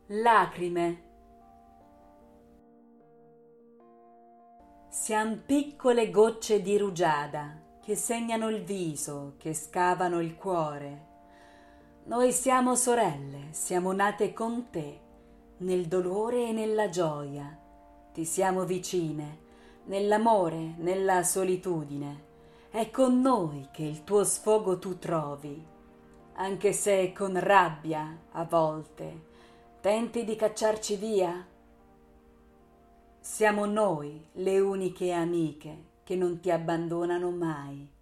Lacrime. Siam piccole gocce di rugiada che segnano il viso, che scavano il cuore. Noi siamo sorelle, siamo nate con te, nel dolore e nella gioia. Ti siamo vicine, nell'amore, nella solitudine. È con noi che il tuo sfogo tu trovi, anche se con rabbia, a volte, tenti di cacciarci via. Siamo noi le uniche amiche che non ti abbandonano mai.